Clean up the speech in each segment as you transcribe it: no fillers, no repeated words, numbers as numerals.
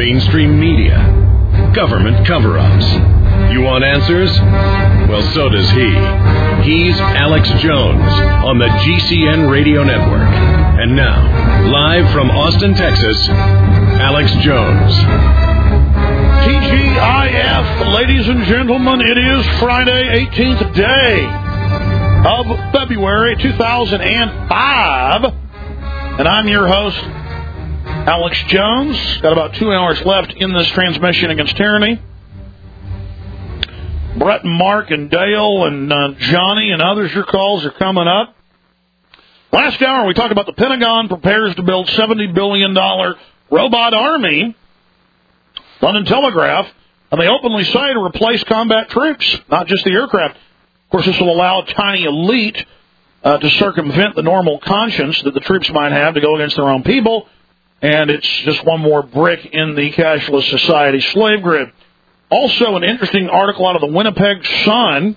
mainstream media, government cover-ups. You want answers? Well, so does he. He's Alex Jones on the GCN Radio Network. And now, live from Austin, Texas, Alex Jones. TGIF, ladies and gentlemen, it is Friday, 18th day of February 2005, and I'm your host, Alex Jones. Got about 2 hours left in this transmission against tyranny. Brett and Mark and Dale and Johnny and others, your calls are coming up. Last hour, we talked about the Pentagon prepares to build $70 billion robot army. London Telegraph, and they openly say to replace combat troops, not just the aircraft. Of course, this will allow a tiny elite to circumvent the normal conscience that the troops might have to go against their own people, and it's just one more brick in the cashless society slave grid. Also, an interesting article out of the Winnipeg Sun.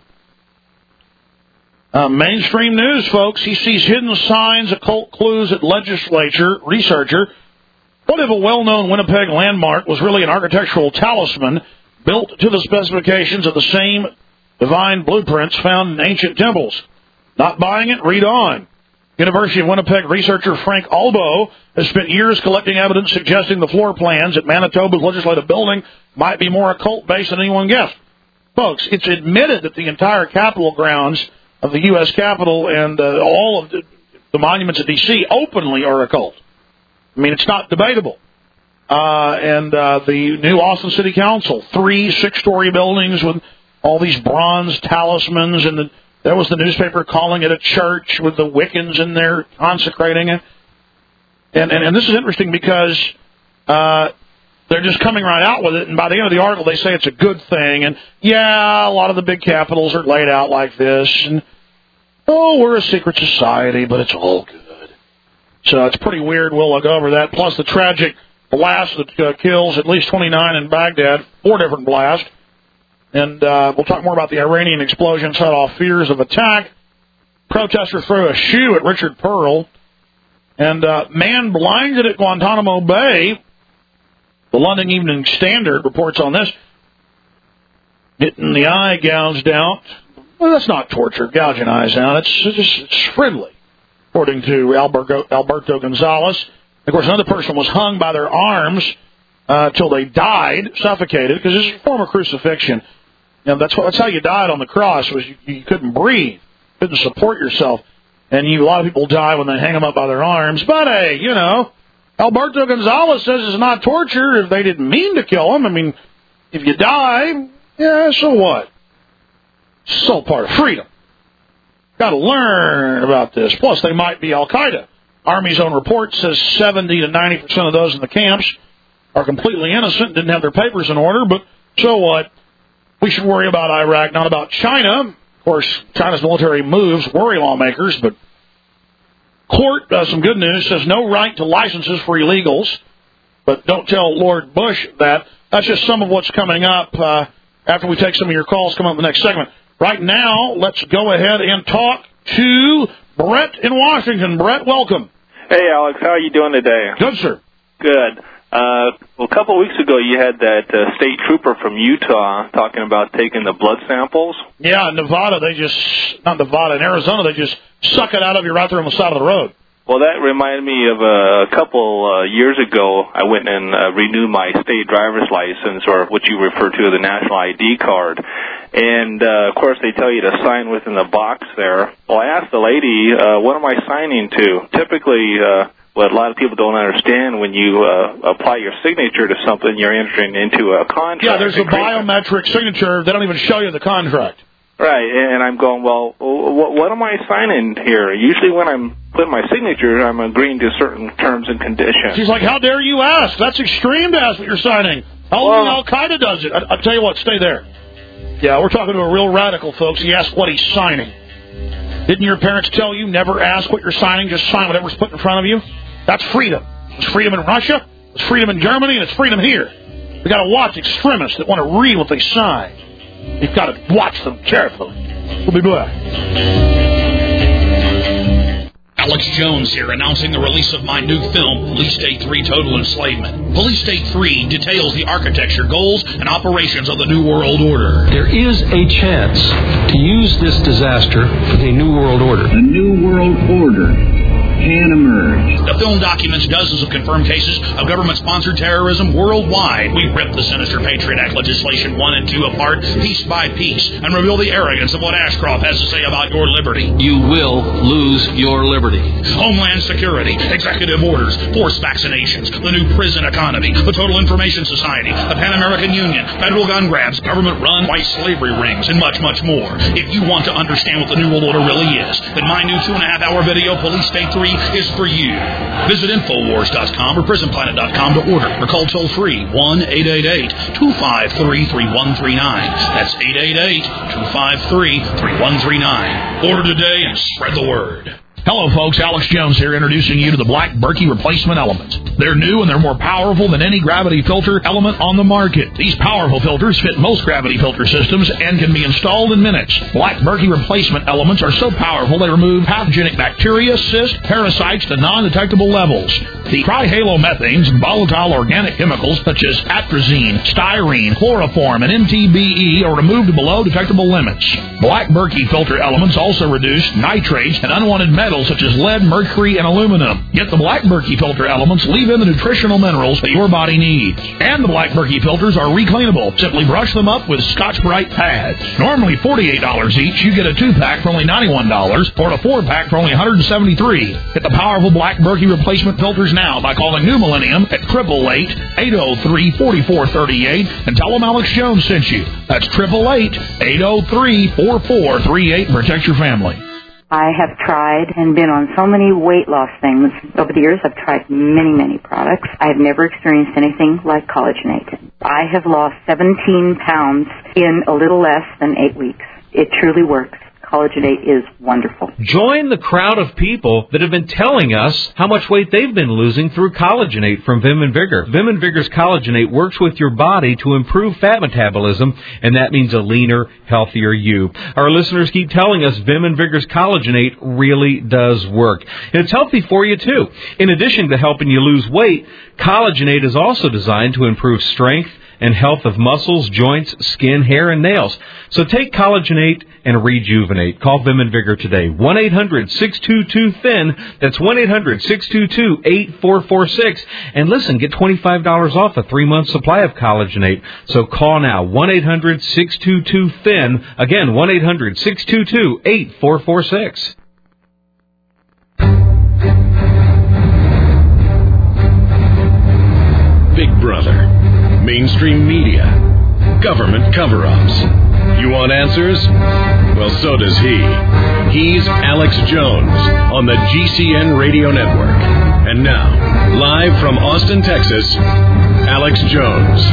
Mainstream news, folks. He sees hidden signs, occult clues at legislature. Researcher. What if a well-known Winnipeg landmark was really an architectural talisman built to the specifications of the same divine blueprints found in ancient temples? Not buying it? Read on. University of Winnipeg researcher Frank Albo has spent years collecting evidence suggesting the floor plans at Manitoba's legislative building might be more occult-based than anyone guessed. Folks, it's admitted that the entire Capitol grounds of the U.S. Capitol and all of the monuments at D.C. openly are occult. I mean, it's not debatable. And the new Austin City Council, 3 6-story buildings with all these bronze talismans, and there was the newspaper calling it a church with the Wiccans in there consecrating it. And this is interesting because they're just coming right out with it, and by the end of the article they say it's a good thing. And, yeah, a lot of the big capitals are laid out like this. And, oh, we're a secret society, but it's all good. So it's pretty weird. We'll go over that. Plus the tragic blast that kills at least 29 in Baghdad, 4 different blasts. And we'll talk more about the Iranian explosion set off fears of attack. Protester threw a shoe at Richard Pearl. And man blinded at Guantanamo Bay. The London Evening Standard reports on this. Getting the eye gouged out. Well, that's not torture, gouging eyes out. It's friendly, according to Alberto Gonzalez. Of course, another person was hung by their arms till they died, suffocated, because this is a form of crucifixion. You know, that's how you died on the cross, was you couldn't breathe, couldn't support yourself. And a lot of people die when they hang them up by their arms. But, hey, you know, Alberto Gonzalez says it's not torture if they didn't mean to kill him. I mean, if you die, yeah, so what? It's all part of freedom. Got to learn about this. Plus, they might be Al-Qaeda. Army's own report says 70 to 90% of those in the camps are completely innocent, didn't have their papers in order, but so what? We should worry about Iraq, not about China. Of course, China's military moves worry lawmakers, but court, some good news, says no right to licenses for illegals, but don't tell Lord Bush that. That's just some of what's coming up after we take some of your calls, come up in the next segment. Right now, let's go ahead and talk to Brett in Washington. Brett, welcome. Hey, Alex. How are you doing today? Good, sir. Good. Well, a couple of weeks ago, you had that state trooper from Utah talking about taking the blood samples. Yeah, in Nevada, in Arizona, they just suck it out of you right there on the side of the road. Well, that reminded me of a couple years ago, I went and renewed my state driver's license, or what you refer to as the national ID card. And, of course, they tell you to sign within the box there. Well, I asked the lady, what am I signing to? Typically, what a lot of people don't understand, when you apply your signature to something, you're entering into a contract. Yeah, there's a biometric signature. They don't even show you the contract. Right, and I'm going, well, what am I signing here? Usually when I'm putting my signature, I'm agreeing to certain terms and conditions. She's like, how dare you ask? That's extreme to ask what you're signing. Only Al-Qaeda does it. I'll tell you what, stay there. Yeah, we're talking to a real radical, folks. He asked what he's signing. Didn't your parents tell you never ask what you're signing, just sign whatever's put in front of you? That's freedom. It's freedom in Russia, it's freedom in Germany, and it's freedom here. We've got to watch extremists that want to read what they sign. You've got to watch them carefully. We'll be back. Alex Jones here, announcing the release of my new film, Police State 3 Total Enslavement. Police State 3 details the architecture, goals, and operations of the New World Order. There is a chance to use this disaster for the New World Order. The New World Order can emerge. The film documents dozens of confirmed cases of government-sponsored terrorism worldwide. We rip the sinister Patriot Act legislation 1 and 2 apart, piece by piece, and reveal the arrogance of what Ashcroft has to say about your liberty. You will lose your liberty. Homeland Security, executive orders, forced vaccinations, the new prison economy, the Total Information Society, the Pan American Union, federal gun grabs, government-run white slavery rings, and much, much more. If you want to understand what the New World Order really is, then my new 2.5-hour video, Police State 3, is for you. Visit Infowars.com or PrisonPlanet.com to order or call toll-free 1-888-253-3139. That's 888-253-3139. Order today and spread the word. Hello, folks. Alex Jones here, introducing you to the Black Berkey Replacement Element. They're new and they're more powerful than any gravity filter element on the market. These powerful filters fit most gravity filter systems and can be installed in minutes. Black Berkey Replacement Elements are so powerful they remove pathogenic bacteria, cysts, parasites to non-detectable levels. The trihalomethanes and volatile organic chemicals such as atrazine, styrene, chloroform, and MTBE are removed below detectable limits. Black Berkey filter elements also reduce nitrates and unwanted metals such as lead, mercury, and aluminum. Get the Black Berkey filter elements, leave in the nutritional minerals that your body needs. And the Black Berkey filters are recleanable. Simply brush them up with Scotch-Brite pads. Normally $48 each, you get a 2-pack for only $91 or a 4-pack for only $173. Get the powerful Black Berkey replacement filters now by calling New Millennium at 888-803-4438 and tell them Alex Jones sent you. That's 888-803-4438 and protect your family. I have tried and been on so many weight loss things. Over the years, I've tried many products. I've never experienced anything like Collagenate. I have lost 17 pounds in a little less than 8 weeks. It truly works. Collagenate is wonderful. Join the crowd of people that have been telling us how much weight they've been losing through Collagenate from Vim and Vigor. Vim and Vigor's Collagenate works with your body to improve fat metabolism, and that means a leaner, healthier you. Our listeners keep telling us Vim and Vigor's Collagenate really does work. And it's healthy for you, too. In addition to helping you lose weight, Collagenate is also designed to improve strength and health of muscles, joints, skin, hair, and nails. So take Collagenate and rejuvenate. Call Vim and Vigor today. 1-800-622-THIN. That's 1-800-622-8446. And listen, get $25 off a 3-month supply of Collagenate. So call now. 1-800-622-THIN. Again, 1-800-622-8446. Big Brother, mainstream media, government cover-ups. You want answers? Well, so does he. He's Alex Jones on the GCN Radio Network. And now, live from Austin, Texas, Alex Jones.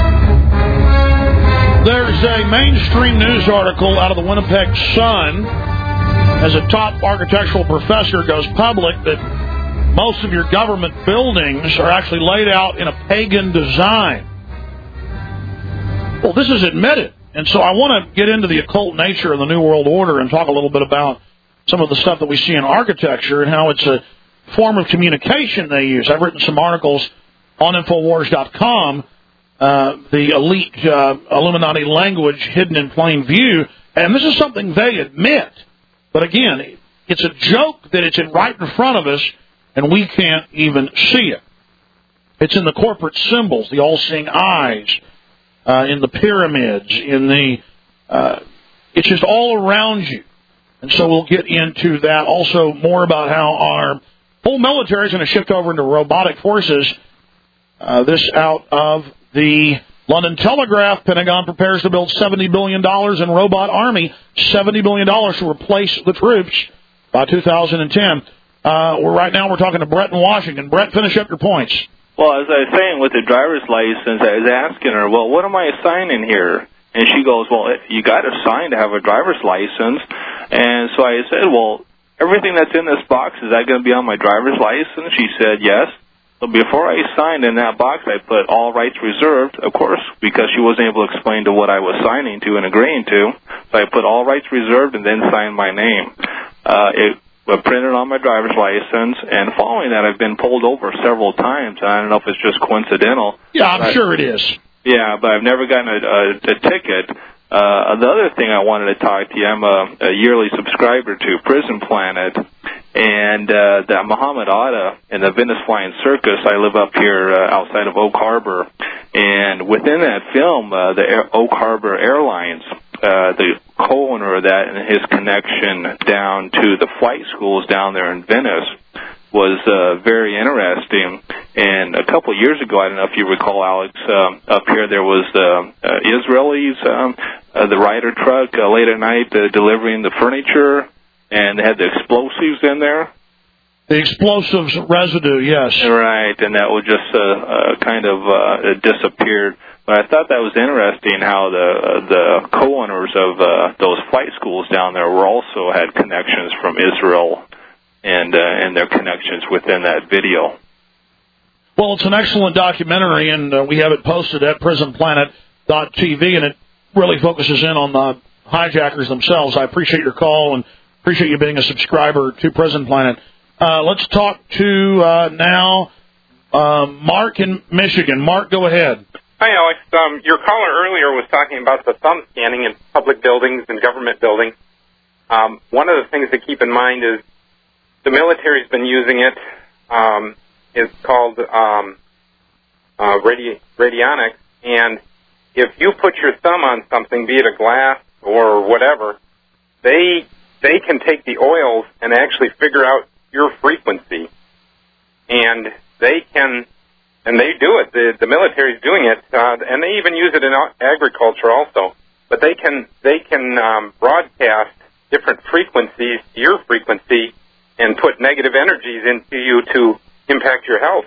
There's a mainstream news article out of the Winnipeg Sun as a top architectural professor goes public that most of your government buildings are actually laid out in a pagan design. Well, this is admitted. And so I want to get into the occult nature of the New World Order and talk a little bit about some of the stuff that we see in architecture and how it's a form of communication they use. I've written some articles on Infowars.com, the elite Illuminati language hidden in plain view, and this is something they admit. But again, it's a joke that it's right in front of us, and we can't even see it. It's in the corporate symbols, the all-seeing eyes, in the pyramids, in the... it's just all around you. And so we'll get into that. Also, more about how our whole military is going to shift over into robotic forces. This out of the London Telegraph. Pentagon prepares to build $70 billion in robot army, $70 billion to replace the troops by 2010. Right now we're talking to Brett in Washington. Brett, finish up your points. Well, as I was saying with the driver's license, I was asking her, well, what am I signing here? And she goes, well, you got to sign to have a driver's license. And so I said, well, everything that's in this box, is that going to be on my driver's license? She said, yes. So before I signed in that box, I put all rights reserved, of course, because she wasn't able to explain to what I was signing to and agreeing to. So I put all rights reserved and then signed my name. printed on my driver's license, and following that, I've been pulled over several times. I don't know if it's just coincidental. Yeah, I'm sure it is. Yeah, but I've never gotten a ticket. The other thing I wanted to talk to you, I'm a yearly subscriber to Prison Planet, and the Muhammad Atta and the Venice Flying Circus. I live up here outside of Oak Harbor, and within that film, the Oak Harbor Airlines, the co-owner of that and his connection down to the flight schools down there in Venice was very interesting. And a couple of years ago, I don't know if you recall, Alex, up here there was the Israelis, the Ryder truck late at night delivering the furniture, and they had the explosives in there. The explosives residue, yes. Right, and that would just kind of disappeared. But I thought that was interesting how the co-owners of those flight schools down there were also had connections from Israel and their connections within that video. Well, it's an excellent documentary, and we have it posted at prisonplanet.tv, and it really focuses in on the hijackers themselves. I appreciate your call and appreciate you being a subscriber to Prison Planet. Let's talk to now Mark in Michigan. Mark, go ahead. Hi, Alex. Your caller earlier was talking about the thumb scanning in public buildings and government buildings. One of the things to keep in mind is the military's been using it. It's called radionics, and if you put your thumb on something, be it a glass or whatever, they can take the oils and actually figure out your frequency, and they do it. The military's doing it, and they even use it in agriculture also. But they can broadcast different frequencies to your frequency and put negative energies into you to impact your health.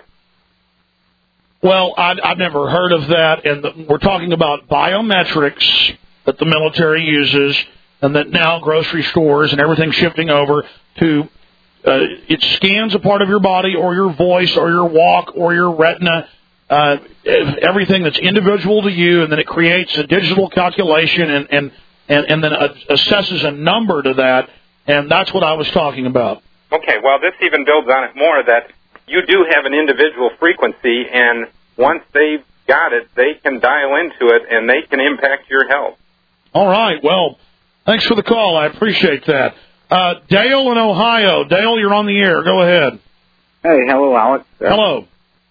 Well, I've never heard of that, and we're talking about biometrics that the military uses, and that now grocery stores and everything's shifting over to it scans a part of your body or your voice or your walk or your retina, everything that's individual to you, and then it creates a digital calculation and then assesses a number to that, and that's what I was talking about. Okay, well, this even builds on it more, that you do have an individual frequency, and once they've got it, they can dial into it, and they can impact your health. All right, well, thanks for the call. I appreciate that. Dale in Ohio. Dale, you're on the air. Go ahead. Hey, hello, Alex. Hello.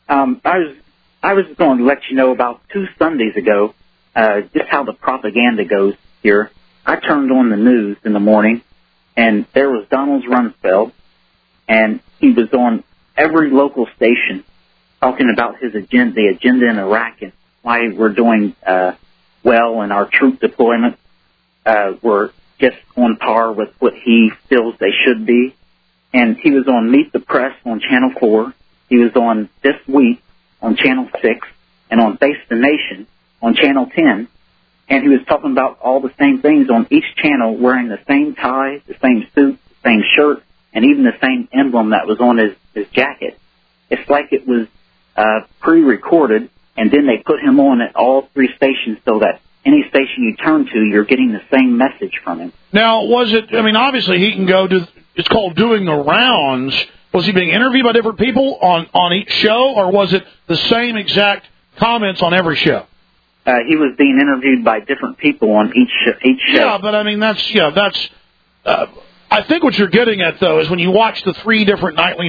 I was going to let you know about 2 Sundays ago, just how the propaganda goes here. I turned on the news in the morning, and there was Donald Rumsfeld, and he was on every local station talking about his agenda, the agenda in Iraq, and why we're doing well in our troop deployment. We're just on par with what he feels they should be. And he was on Meet the Press on Channel 4. He was on This Week on Channel 6 and on Face the Nation on Channel 10. And he was talking about all the same things on each channel, wearing the same tie, the same suit, the same shirt, and even the same emblem that was on his jacket. It's like it was pre-recorded, and then they put him on at all 3 stations so that any station you turn to, you're getting the same message from him. Now, was it, I mean, obviously he can go to, it's called doing the rounds. Was he being interviewed by different people on each show, or was it the same exact comments on every show? He was being interviewed by different people on each show. Yeah, but I mean, that's I think what you're getting at, though, is when you watch the 3 different nightly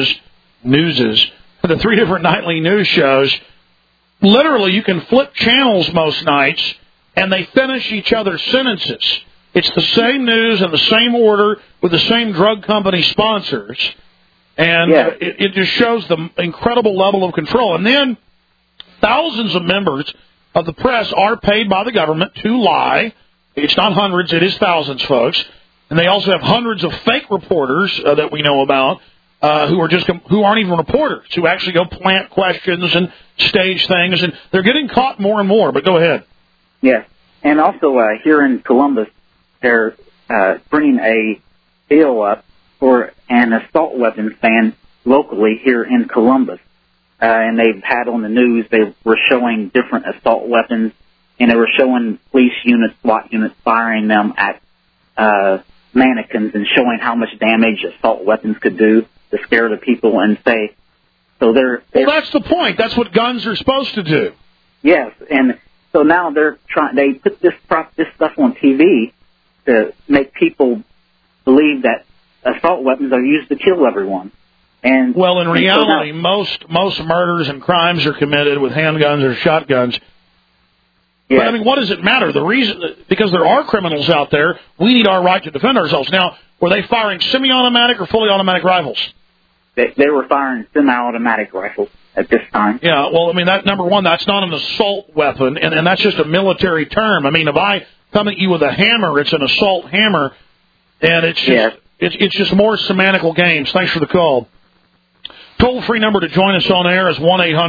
the 3 different nightly news shows, literally you can flip channels most nights, and they finish each other's sentences. It's the same news in the same order with the same drug company sponsors, and it just shows the incredible level of control. And then thousands of members of the press are paid by the government to lie. It's not hundreds, it is thousands, folks. And they also have hundreds of fake reporters that we know about who aren't even reporters, who actually go plant questions and stage things, and they're getting caught more and more. But go ahead. Yes, and also here in Columbus, they're bringing a bill up for an assault weapons ban locally here in Columbus. And they've had on the news, they were showing different assault weapons, and they were showing police units, SWAT units, firing them at mannequins and showing how much damage assault weapons could do to scare the people and say, so they're well, that's the point. That's what guns are supposed to do. Yes, and so now they put this stuff on TV to make people believe that assault weapons are used to kill everyone. And well, in reality, so most murders and crimes are committed with handguns or shotguns. Yeah. But I mean, what does it matter? The reason, because there are criminals out there, we need our right to defend ourselves. Now, were they firing semi-automatic or fully automatic rifles? They were firing semi-automatic rifles at this time. Yeah, well, I mean, that number one, that's not an assault weapon, and that's just a military term. I mean, if I come at you with a hammer, it's an assault hammer, and it's just, it's just more semantical games. Thanks for the call. Toll-free number to join us on air is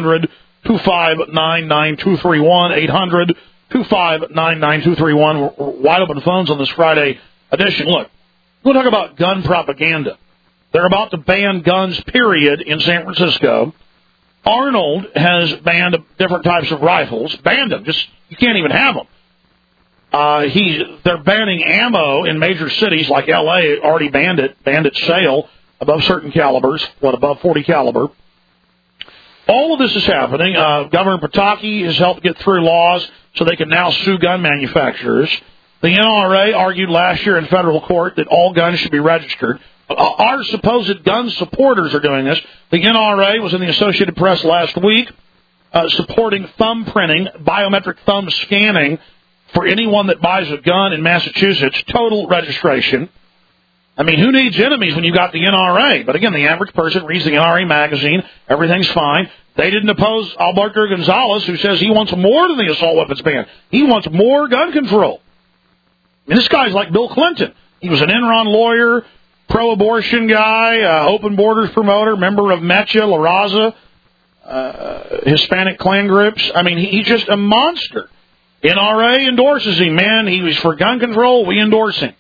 1-800-259-9231, 800-259-9231. Wide open phones on this Friday edition. Look, we'll talk about gun propaganda. They're about to ban guns, period, in San Francisco. Arnold has banned different types of rifles. Banned them. Just, you can't even have them. They're banning ammo in major cities like L.A. already banned its sale above certain calibers, above 40 caliber. All of this is happening. Governor Pataki has helped get through laws so they can now sue gun manufacturers. The NRA argued last year in federal court that all guns should be registered. Our supposed gun supporters are doing this. The NRA was in the Associated Press last week supporting thumbprinting, biometric thumb scanning for anyone that buys a gun in Massachusetts, total registration. I mean, who needs enemies when you got the NRA? But again, the average person reads the NRA magazine. Everything's fine. They didn't oppose Alberto Gonzalez, who says he wants more than the assault weapons ban. He wants more gun control. I mean, this guy's like Bill Clinton. He was an Enron lawyer, pro-abortion guy, open borders promoter, member of Mecha, La Raza, Hispanic clan groups. I mean, he's just a monster. NRA endorses him, man. He was for gun control. We endorse him.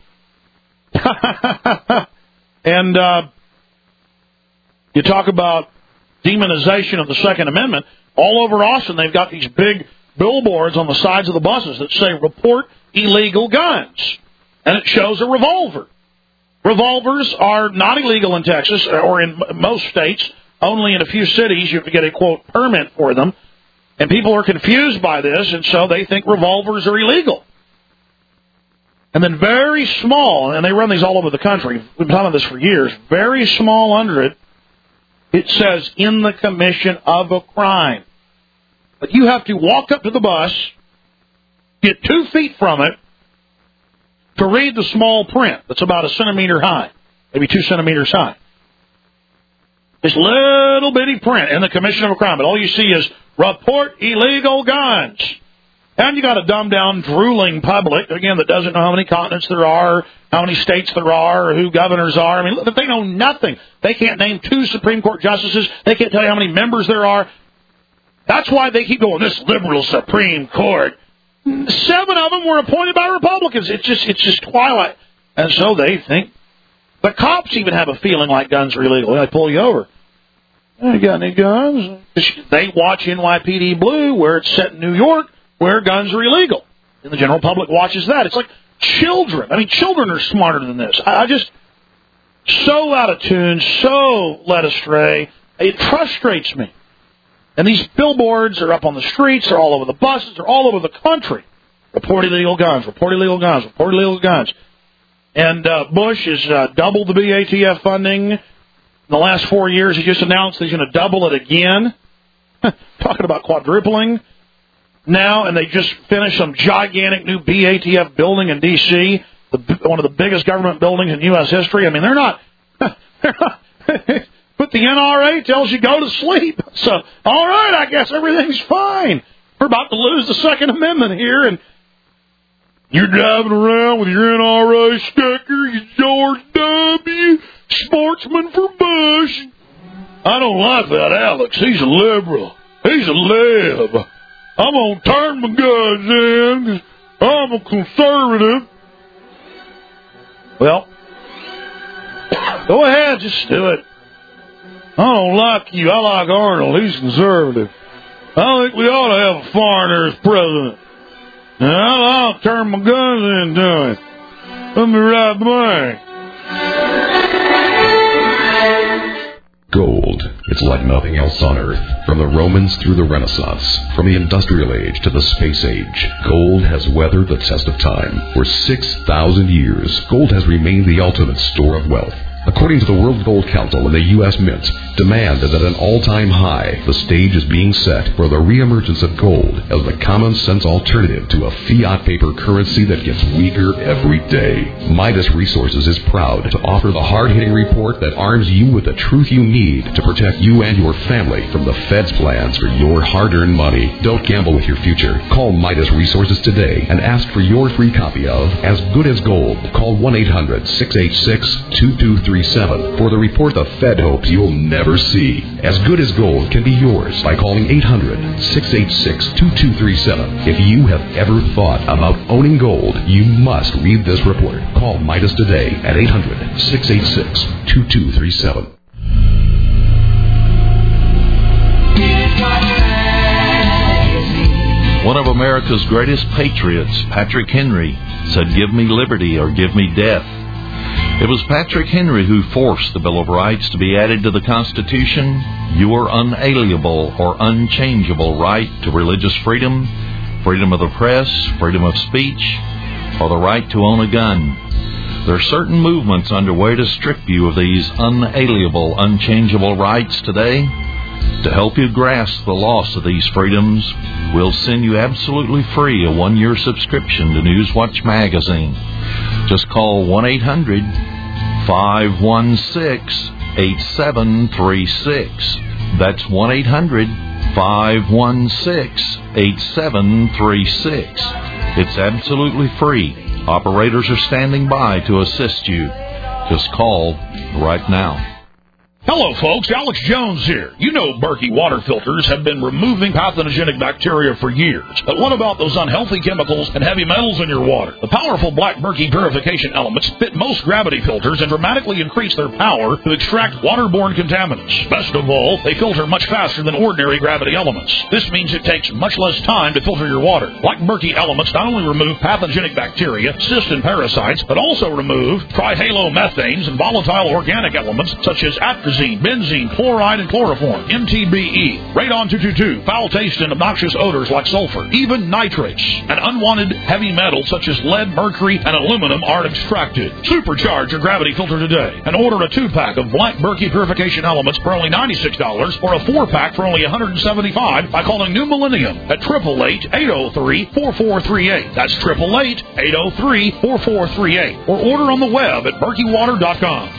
And you talk about demonization of the Second Amendment. All over Austin, they've got these big billboards on the sides of the buses that say, report illegal guns. And it shows a revolver. Revolvers are not illegal in Texas or in most states. Only in a few cities you have to get a, quote, permit for them. And people are confused by this, and so they think revolvers are illegal. And then very small, and they run these all over the country. We've been talking about this for years. Very small under it, it says, in the commission of a crime. But you have to walk up to the bus, get 2 feet from it, to read the small print that's about a centimeter high, maybe 2 centimeters high. This little bitty print in the commission of a crime, but all you see is report illegal guns. And you got a dumbed-down, drooling public, again, that doesn't know how many continents there are, how many states there are, or who governors are. I mean, they know nothing. They can't name 2 Supreme Court justices. They can't tell you how many members there are. That's why they keep going, this liberal Supreme Court. 7 of them were appointed by Republicans. It's just twilight. And so they think. The cops even have a feeling like guns are illegal. They pull you over. You got any guns? They watch NYPD Blue, where it's set in New York, where guns are illegal. And the general public watches that. It's like children. I mean, children are smarter than this. I just, so out of tune, so led astray. It frustrates me. And these billboards are up on the streets, they're all over the buses, they're all over the country. Report illegal guns, report illegal guns, report illegal guns. And Bush has doubled the BATF funding in the last 4 years. He just announced he's going to double it again. Talking about quadrupling now, and they just finished some gigantic new BATF building in D.C., one of the biggest government buildings in U.S. history. I mean, they're not but the NRA tells you go to sleep. So, all right, I guess everything's fine. We're about to lose the Second Amendment here, and you're driving around with your NRA sticker, you George W., sportsman for Bush. I don't like that Alex. He's a liberal. He's a lib. I'm going to turn my guns in because I'm a conservative. Well, go ahead, just do it. I don't like you. I like Arnold. He's conservative. I think we ought to have a foreigner as president. And I'll turn my guns into him. I'll be right back. Gold. It's like nothing else on Earth. From the Romans through the Renaissance, from the Industrial Age to the Space Age, gold has weathered the test of time. For 6,000 years, gold has remained the ultimate store of wealth. According to the World Gold Council and the U.S. Mint, demand is at an all-time high. The stage is being set for the reemergence of gold as the common-sense alternative to a fiat paper currency that gets weaker every day. Midas Resources is proud to offer the hard-hitting report that arms you with the truth you need to protect you and your family from the Fed's plans for your hard-earned money. Don't gamble with your future. Call Midas Resources today and ask for your free copy of As Good as Gold. Call 1-800-686-2237 for the report the Fed hopes you'll never see. As Good as Gold can be yours by calling 800-686-2237. If you have ever thought about owning gold, you must read this report. Call Midas today at 800-686-2237. One of America's greatest patriots, Patrick Henry, said, "Give me liberty or give me death." It was Patrick Henry who forced the Bill of Rights to be added to the Constitution. Your unalienable or unchangeable right to religious freedom, freedom of the press, freedom of speech, or the right to own a gun. There are certain movements underway to strip you of these unalienable, unchangeable rights today. To help you grasp the loss of these freedoms, we'll send you absolutely free a 1-year subscription to Newswatch magazine. Just call 1-800-516-8736. That's 1-800-516-8736. It's absolutely free. Operators are standing by to assist you. Just call right now. Hello, folks. Alex Jones here. You know Berkey water filters have been removing pathogenic bacteria for years. But what about those unhealthy chemicals and heavy metals in your water? The powerful Black Berkey purification elements fit most gravity filters and dramatically increase their power to extract waterborne contaminants. Best of all, they filter much faster than ordinary gravity elements. This means it takes much less time to filter your water. Black Berkey elements not only remove pathogenic bacteria, cysts, and parasites, but also remove trihalomethanes and volatile organic elements such as atrazine, benzene, chloride, and chloroform, MTBE, radon 222, foul taste and obnoxious odors like sulfur, even nitrates, and unwanted heavy metals such as lead, mercury, and aluminum are extracted. Supercharge your gravity filter today and order a 2-pack of Black Berkey purification elements for only $96 or a 4-pack for only $175 by calling New Millennium at 888-803-4438. That's 888-803-4438. Or order on the web at berkeywater.com.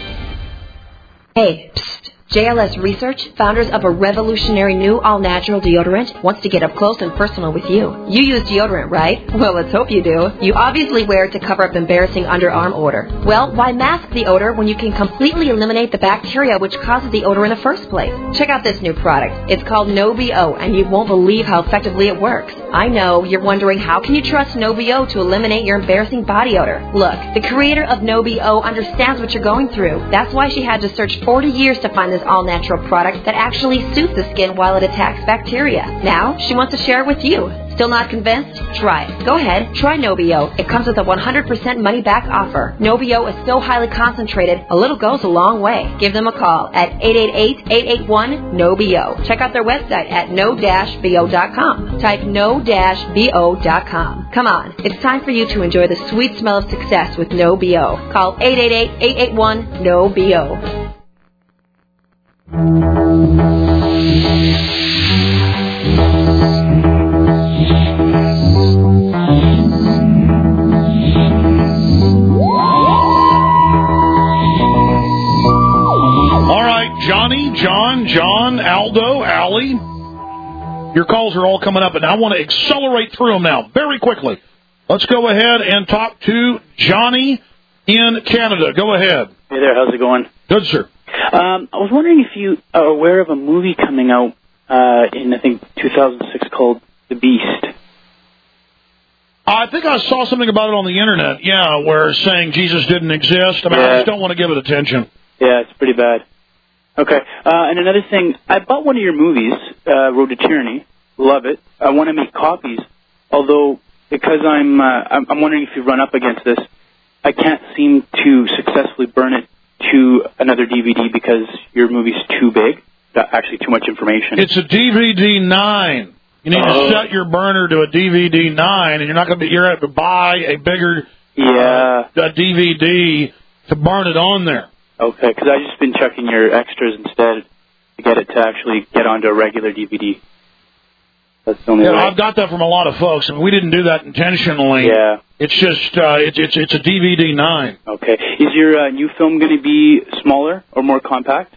Hey, psst. JLS Research, founders of a revolutionary new all-natural deodorant, wants to get up close and personal with you. You use deodorant, right? Well, let's hope you do. You obviously wear it to cover up embarrassing underarm odor. Well, why mask the odor when you can completely eliminate the bacteria which causes the odor in the first place? Check out this new product. It's called NoBO, and you won't believe how effectively it works. I know, you're wondering how can you trust NoBO to eliminate your embarrassing body odor? Look, the creator of NoBO understands what you're going through. That's why she had to search 40 years to find this all-natural product that actually soothes the skin while it attacks bacteria. Now, she wants to share it with you. Still not convinced? Try it. Go ahead, try NoBO. It comes with a 100% money-back offer. NoBO is so highly concentrated, a little goes a long way. Give them a call at 888-881-NoBO. Check out their website at no-bo.com. Type no-bo.com. Come on, it's time for you to enjoy the sweet smell of success with NoBO. Call 888-881-NoBO. All right, Johnny, John, Aldo, Allie. Your calls are all coming up, and I want to accelerate through them now very quickly. Let's go ahead and talk to Johnny in Canada. Go ahead. Hey there, how's it going? Good, sir. I was wondering if you are aware of a movie coming out in, I think, 2006 called The Beast. I think I saw something about it on the Internet, yeah, where it's saying Jesus didn't exist. I mean, I just don't want to give it attention. Yeah, it's pretty bad. Okay, and another thing, I bought one of your movies, Road to Tyranny. Love it. I want to make copies, although because I'm wondering if you run up against this. I can't seem to successfully burn it to another DVD because your movie's too big. That's actually too much information. It's a DVD 9. You need to set your burner to a DVD 9, and you're going to have to buy a bigger a DVD to burn it on there. Okay, because I've just been checking your extras instead to get it to actually get onto a regular DVD. That's the only way. I've got that from a lot of folks, and we didn't do that intentionally. Yeah. It's just it's a DVD 9. Okay. Is your new film going to be smaller or more compact?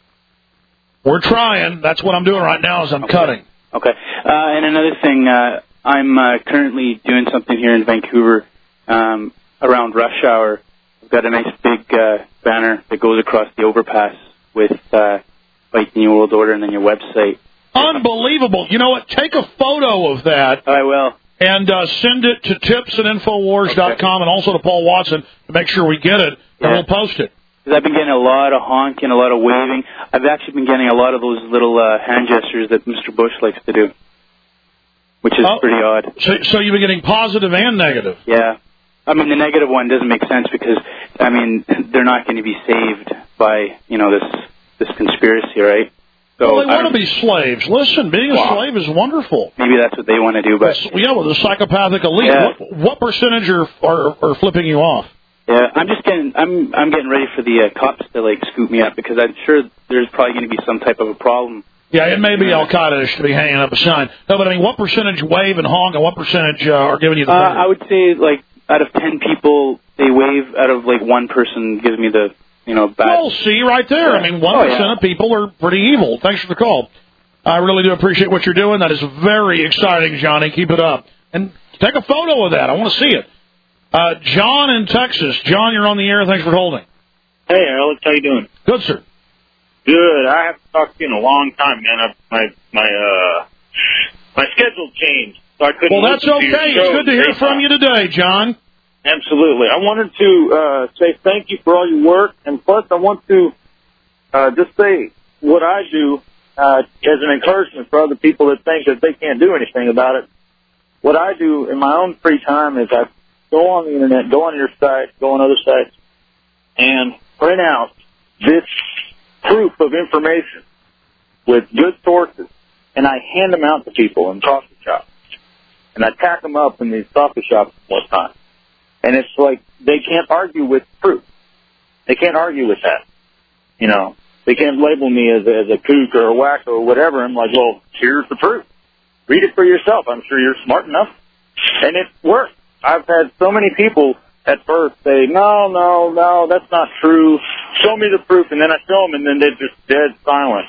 We're trying. That's what I'm doing right now is I'm cutting. Okay. And another thing, I'm currently doing something here in Vancouver around rush hour. I've got a nice big banner that goes across the overpass with like the New World Order and then your website. Unbelievable. You know what? Take a photo of that. I will. And send it to tips@infowars.com and also to Paul Watson to make sure we get it, and we'll post it. Because I've been getting a lot of honking, a lot of waving. I've actually been getting a lot of those little hand gestures that Mr. Bush likes to do, which is pretty odd. So you've been getting positive and negative? Yeah. I mean, the negative one doesn't make sense because, I mean, they're not going to be saved by, this conspiracy, right? So well, they want to be slaves. Listen, being a slave is wonderful. Maybe that's what they want to do, but with the psychopathic elite. Yeah. What percentage are flipping you off? Yeah, I'm getting ready for the cops to scoop me up because I'm sure there's probably going to be some type of a problem. Yeah, it may be Al Qaeda to be hanging up a sign. No, but I mean, what percentage wave and honk, and what percentage are giving you the? I would say out of 10 people, they wave. Out of one person gives me the. Bad. Well, see, right there. I mean, 1% of people are pretty evil. Thanks for the call. I really do appreciate what you're doing. That is very exciting, Johnny. Keep it up. And take a photo of that. I want to see it. John in Texas. John, you're on the air. Thanks for holding. Hey, Alex. How you doing? Good, sir. Good. I haven't talked to you in a long time, man. My schedule changed, so I couldn't. Well, that's okay. It's good to hear from you today, John. Absolutely. I wanted to say thank you for all your work, and plus I want to just say what I do as an encouragement for other people that think that they can't do anything about it. What I do in my own free time is I go on the Internet, go on your site, go on other sites, and print out this proof of information with good sources, and I hand them out to people in coffee shops. And I tack them up in these coffee shops one time. And it's like they can't argue with proof. They can't argue with that. They can't label me as a kook or a wacko or whatever. I'm like, well, here's the proof. Read it for yourself. I'm sure you're smart enough. And it works. I've had so many people at first say, no, that's not true. Show me the proof. And then I show them, and then they're just dead silent,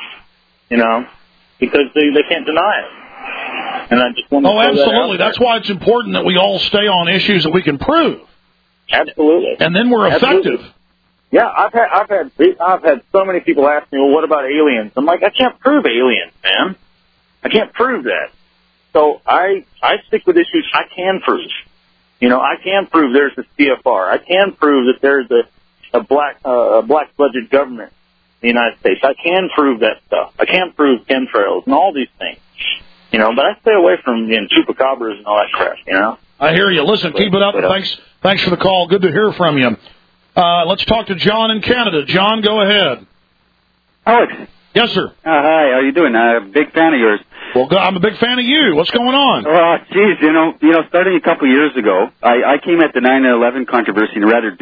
because they can't deny it. And I just want to absolutely. That's why it's important that we all stay on issues that we can prove. Absolutely. And then we're effective. Yeah, I've had so many people ask me, well, what about aliens? I'm like, I can't prove aliens, man. I can't prove that. So I stick with issues I can prove. I can prove there's a CFR. I can prove that there's a black budget government in the United States. I can prove that stuff. I can prove chemtrails and all these things. But I stay away from chupacabras and all that crap, I hear you. Listen, keep it up. Thanks for the call. Good to hear from you. Let's talk to John in Canada. John, go ahead. Alex. Yes, sir. Hi, how you doing? I'm a big fan of yours. Well, I'm a big fan of you. What's going on? Oh, geez, starting a couple years ago, I came at the 9/11 controversy in a rather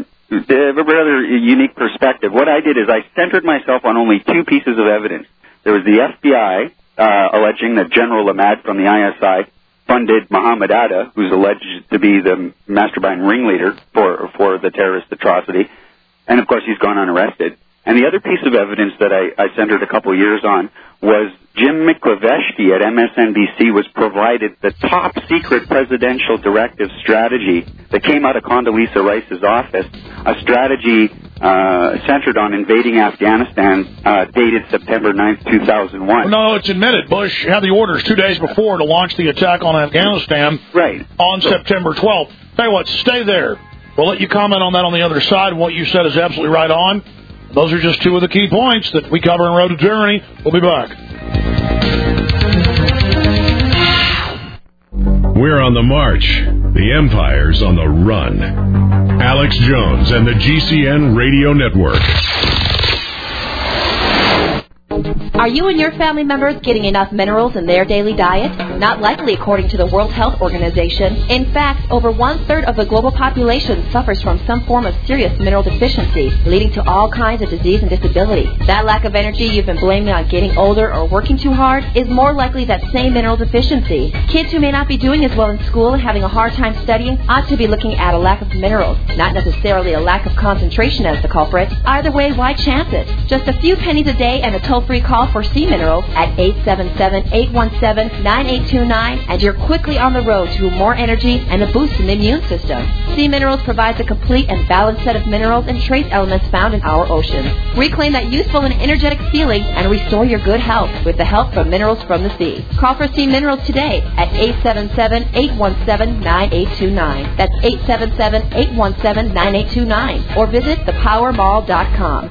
unique perspective. What I did is I centered myself on only two pieces of evidence. There was the FBI alleging that General Ahmad from the ISI funded Muhammad Atta, who's alleged to be the mastermind ringleader for the terrorist atrocity, and of course he's gone unarrested. And the other piece of evidence that I centered a couple of years on was Jim McCloskey at MSNBC was provided the top secret presidential directive strategy that came out of Condoleezza Rice's office, a strategy centered on invading Afghanistan, dated September 9th, 2001. No, it's admitted. Bush had the orders 2 days before to launch the attack on Afghanistan on September 12th. Tell you what, stay there. We'll let you comment on that on the other side. What you said is absolutely right on. Those are just two of the key points that we cover in Road to Tyranny. We'll be back. We're on the march. The empire's on the run. Alex Jones and the GCN Radio Network. Are you and your family members getting enough minerals in their daily diet? Not likely, according to the World Health Organization. In fact, over 1/3 of the global population suffers from some form of serious mineral deficiency, leading to all kinds of disease and disability. That lack of energy you've been blaming on getting older or working too hard is more likely that same mineral deficiency. Kids who may not be doing as well in school and having a hard time studying ought to be looking at a lack of minerals, not necessarily a lack of concentration as the culprit. Either way, why chance it? Just a few pennies a day and a toll-free call for Sea Minerals at 877-817-9829, and you're quickly on the road to more energy and a boost in the immune system. Sea Minerals provides a complete and balanced set of minerals and trace elements found in our oceans. Reclaim that youthful and energetic feeling and restore your good health with the help from Minerals from the Sea. Call for Sea Minerals today at 877-817-9829. That's 877-817-9829. Or visit thepowermall.com.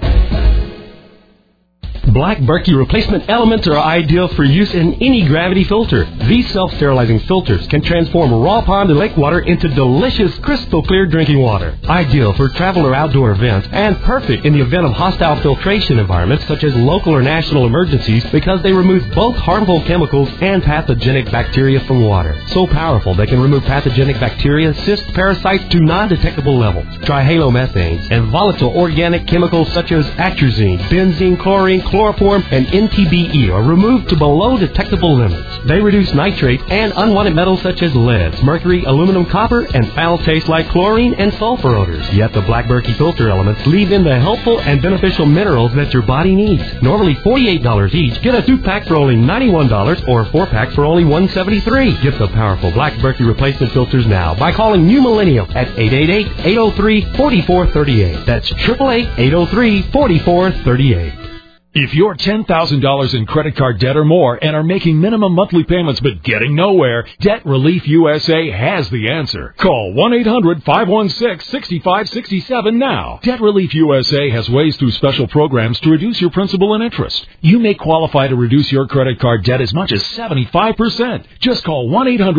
Black Berkey replacement elements are ideal for use in any gravity filter. These self-sterilizing filters can transform raw pond and lake water into delicious, crystal clear drinking water. Ideal for travel or outdoor events, and perfect in the event of hostile filtration environments such as local or national emergencies, because they remove both harmful chemicals and pathogenic bacteria from water. So powerful they can remove pathogenic bacteria, cysts, parasites to non-detectable levels. Trihalomethanes and volatile organic chemicals such as atrazine, benzene, chlorine, chloroform, and NTBE are removed to below detectable limits. They reduce nitrate and unwanted metals such as lead, mercury, aluminum, copper, and foul taste like chlorine and sulfur odors. Yet the Black Berkey filter elements leave in the helpful and beneficial minerals that your body needs. Normally $48 each. Get a 2-pack for only $91 or a 4-pack for only $173. Get the powerful Black Berkey replacement filters now by calling New Millennium at 888-803-4438. That's 888-803-4438. If you're $10,000 in credit card debt or more and are making minimum monthly payments but getting nowhere, Debt Relief USA has the answer. Call 1-800-516-6567 now. Debt Relief USA has ways through special programs to reduce your principal and interest. You may qualify to reduce your credit card debt as much as 75%. Just call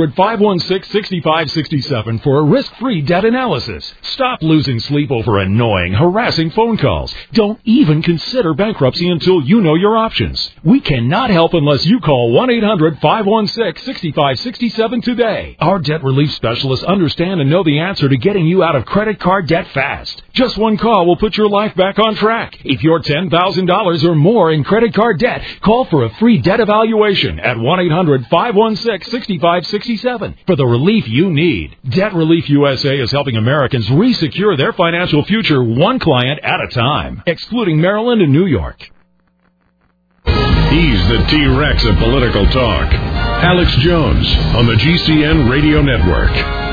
1-800-516-6567 for a risk-free debt analysis. Stop losing sleep over annoying, harassing phone calls. Don't even consider bankruptcy until you know your options. We cannot help unless you call 1-800-516-6567 today. Our debt relief specialists understand and know the answer to getting you out of credit card debt fast. Just one call will put your life back on track. If you're $10,000 or more in credit card debt, call for a free debt evaluation at 1-800-516-6567 for the relief you need. Debt Relief USA is helping Americans resecure their financial future one client at a time, excluding Maryland and New York. He's the T-Rex of political talk. Alex Jones on the GCN Radio Network.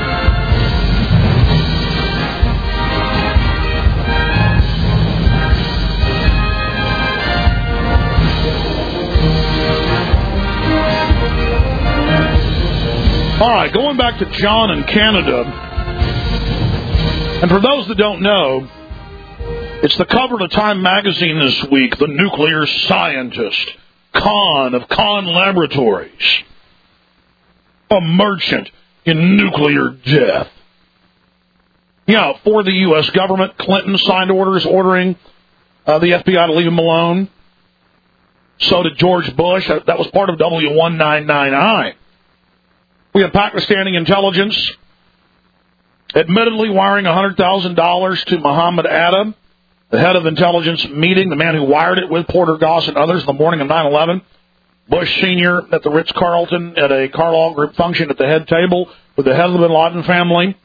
All right, going back to John in Canada. And for those that don't know, it's the cover of Time magazine this week, the nuclear scientist, Khan of Khan Laboratories, a merchant in nuclear death. Yeah, for the U.S. government, Clinton signed orders ordering the FBI to leave him alone. So did George Bush. That was part of W1999. We have Pakistani intelligence admittedly wiring $100,000 to Muhammad Atta, the head of intelligence meeting, the man who wired it with Porter Goss and others in the morning of 9/11. Bush Sr. at the Ritz-Carlton at a Carlyle Group function at the head table with the head of the Bin Laden family.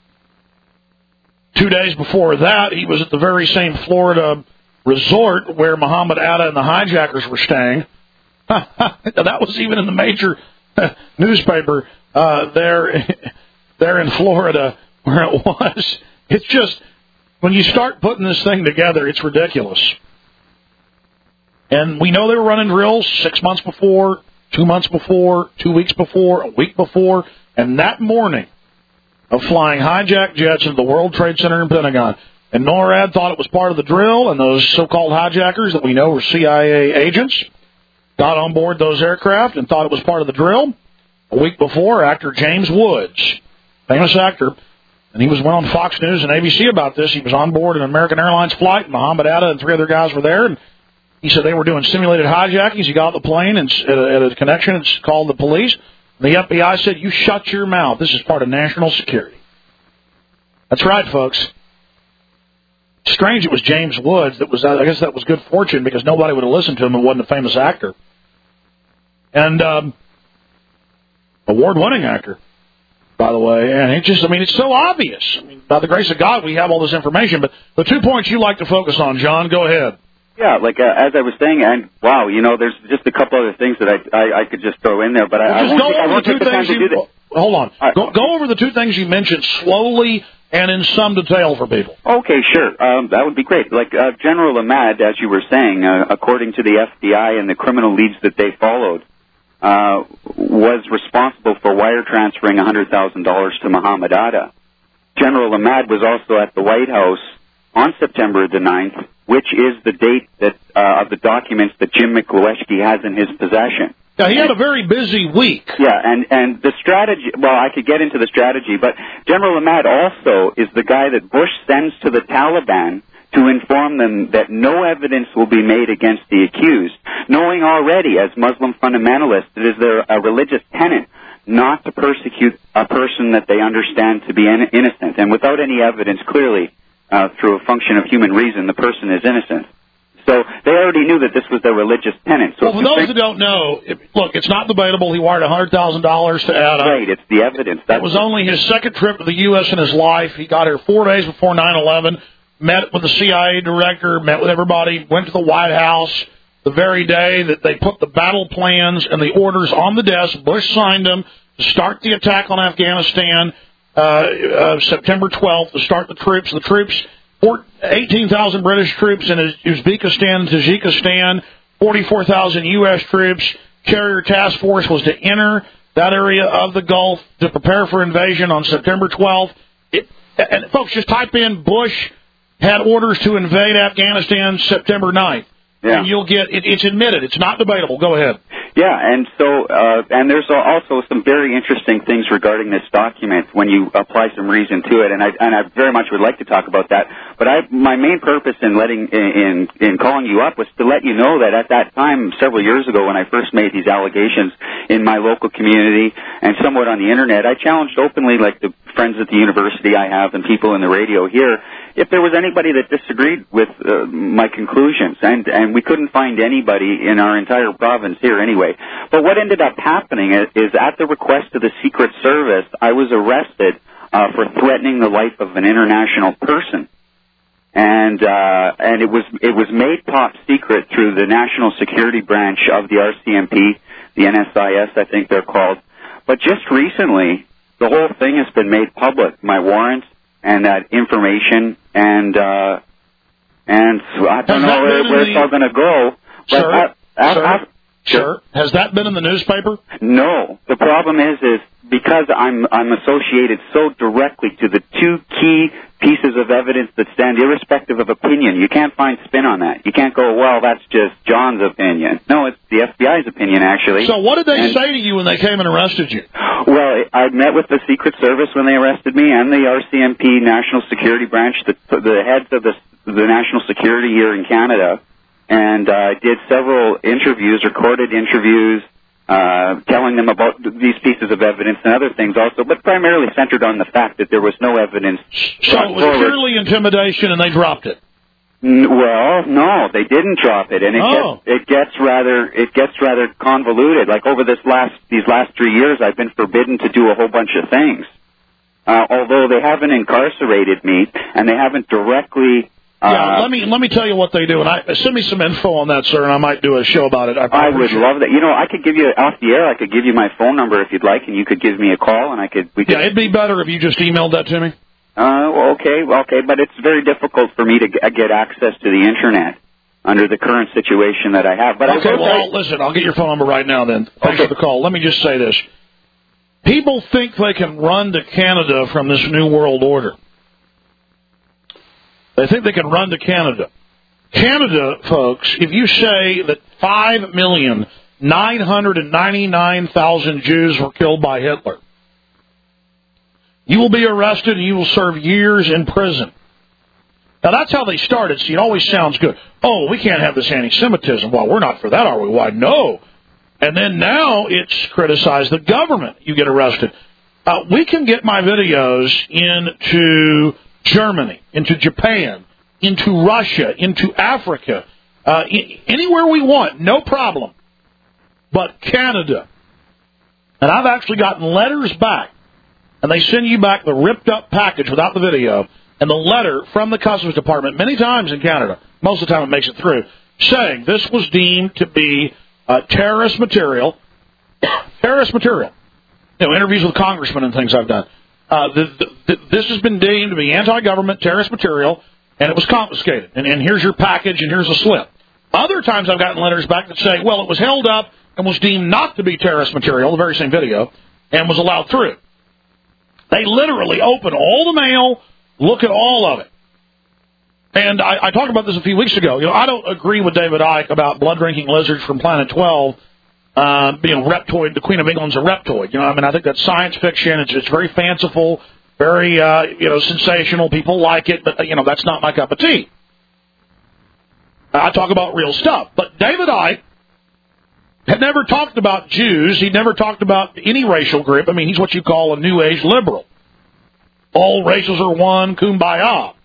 2 days before that, he was at the very same Florida resort where Muhammad Atta and the hijackers were staying. That was even in the major newspaper there in Florida where it was. It's just, when you start putting this thing together, it's ridiculous. And we know they were running drills 6 months before, 2 months before, 2 weeks before, a week before, and that morning of flying hijacked jets into the World Trade Center and Pentagon. And NORAD thought it was part of the drill, and those so-called hijackers that we know were CIA agents got on board those aircraft and thought it was part of the drill. A week before, actor James Woods famous actor, and he went on Fox News and ABC about this. He was on board an American Airlines flight, and Mohammed Atta and 3 other guys were there, and he said they were doing simulated hijackings. He got off the plane and at a connection and called the police. The FBI said, "You shut your mouth. This is part of national security." That's right, folks. Strange it was James Woods that was, I guess that was good fortune because nobody would have listened to him and wasn't a famous actor. And award-winning actor, by the way. And it's so obvious. I mean, by the grace of God, we have all this information. But the 2 points you like to focus on, John, go ahead. Yeah, as I was saying, and wow, there's just a couple other things that I could just throw in there, but I won't take the time to do that. Hold on. Go over the 2 things you mentioned slowly and in some detail for people. Okay, sure. That would be great. General Ahmad, as you were saying, according to the FBI and the criminal leads that they followed, was responsible for wire transferring $100,000 to Mohammed Atta. General Ahmad was also at the White House on September the 9th, which is the date that of the documents that Jim Mikulewski has in his possession. Yeah, he had a very busy week. Yeah, and the strategy, well, I could get into the strategy, but General Ahmad also is the guy that Bush sends to the Taliban to inform them that no evidence will be made against the accused, knowing already, as Muslim fundamentalists, it is their religious tenet not to persecute a person that they understand to be innocent. And without any evidence, clearly, through a function of human reason, the person is innocent. So they already knew that this was their religious tenet. So well, for those who don't know, look, it's not debatable. He wired $100,000 to Atta. Right, it's the evidence. That was only his second trip to the U.S. in his life. He got here 4 days before 9/11, met with the CIA director, met with everybody, went to the White House the very day that they put the battle plans and the orders on the desk. Bush signed them to start the attack on Afghanistan September 12th, to start the troops. The troops... 18,000 British troops in Uzbekistan and Tajikistan, 44,000 U.S. troops. Carrier Task Force was to enter that area of the Gulf to prepare for invasion on September 12th. And folks, just type in Bush had orders to invade Afghanistan September 9th. Yeah. And you'll get, it's admitted. It's not debatable. Go ahead. Yeah, and so, and there's also some very interesting things regarding this document when you apply some reason to it, and I very much would like to talk about that. But my main purpose in calling you up was to let you know that at that time, several years ago, when I first made these allegations in my local community and somewhat on the internet, I challenged openly, like the friends at the university I have and people in the radio here, if there was anybody that disagreed with my conclusions, and we couldn't find anybody in our entire province here anyway. But what ended up happening is at the request of the Secret Service, I was arrested for threatening the life of an international person. And it was made top secret through the National Security Branch of the RCMP, the NSIS, I think they're called. But just recently, the whole thing has been made public, my warrants and that information, and so I don't know where it's all going to go. But Sure. Has that been in the newspaper? No. The problem is because I'm associated so directly to the 2 key pieces of evidence that stand irrespective of opinion. You can't find spin on that. You can't go, well, that's just John's opinion. No, it's the FBI's opinion, actually. So what did they say to you when they came and arrested you? Well, I met with the Secret Service when they arrested me and the RCMP National Security Branch, the heads of the national security here in Canada. And I did several interviews, recorded interviews, telling them about these pieces of evidence and other things also, but primarily centered on the fact that there was no evidence. So it was purely intimidation, and they dropped it. Well, no, they didn't drop it, and it gets rather convoluted. Like over these last 3 years, I've been forbidden to do a whole bunch of things. Although they haven't incarcerated me, and they haven't directly. Yeah, let me tell you what they do, and send me some info on that, sir, and I might do a show about it. I would love that. I could give you off the air. I could give you my phone number if you'd like, and you could give me a call, and Yeah, it'd be better if you just emailed that to me. Okay, but it's very difficult for me to get access to the internet under the current situation that I have. But listen, I'll get your phone number right now. Then thanks for the call. Let me just say this: people think they can run to Canada from this new world order. They think they can run to Canada. Canada, folks, if you say that 5,999,000 Jews were killed by Hitler, You will be arrested and you will serve years in prison. Now, that's how they started. See, it always sounds good. Oh, we can't have this anti-Semitism. Well, we're not for that, are we? Why, no. And then now it's criticize the government. You get arrested. We can get my videos into Germany, into Japan, into Russia, into Africa, anywhere we want, no problem. But Canada. And I've actually gotten letters back, and they send you back the ripped-up package without the video, and the letter from the Customs Department, many times in Canada, most of the time it makes it through, saying this was deemed to be terrorist material. Terrorist material. You know, interviews with congressmen and things I've done. This has been deemed to be anti-government terrorist material, and it was confiscated. And here's your package, and here's a slip. Other times I've gotten letters back that say, well, it was held up and was deemed not to be terrorist material, the very same video, and was allowed through. They literally open all the mail, look at all of it. And I talked about this a few weeks ago. You know, I don't agree with David Icke about blood-drinking lizards from Planet 12 being reptoid. The Queen of England's a reptoid. You know, I mean, I think that's science fiction. It's very fanciful, very sensational. People like it, but that's not my cup of tea. I talk about real stuff. But David Icke had never talked about Jews. He never talked about any racial group. I mean, he's what you call a New Age liberal. All races are one, kumbaya.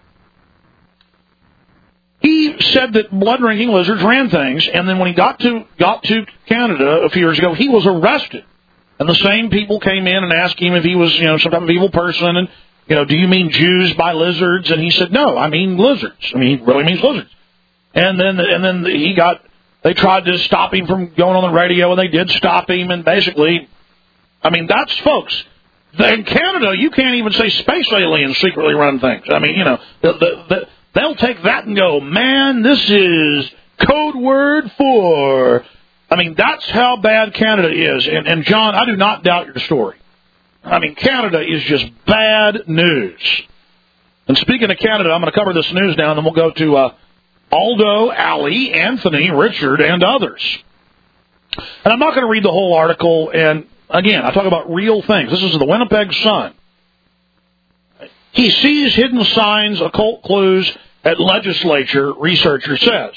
He said that blood-drinking lizards ran things, and then when he got to Canada a few years ago, he was arrested. And the same people came in and asked him if he was, some type of evil person, and, do you mean Jews by lizards? And he said, no, I mean lizards. I mean, he really means lizards. And then they tried to stop him from going on the radio, and they did stop him, and basically, I mean, that's, folks, in Canada, you can't even say space aliens secretly run things. I mean, they'll take that and go, man, this is code word for... I mean, that's how bad Canada is. And John, I do not doubt your story. I mean, Canada is just bad news. And speaking of Canada, I'm going to cover this news now, and then we'll go to Aldo, Ali, Anthony, Richard, and others. And I'm not going to read the whole article. And, again, I talk about real things. This is the Winnipeg Sun. He sees hidden signs, occult clues at legislature, researcher says.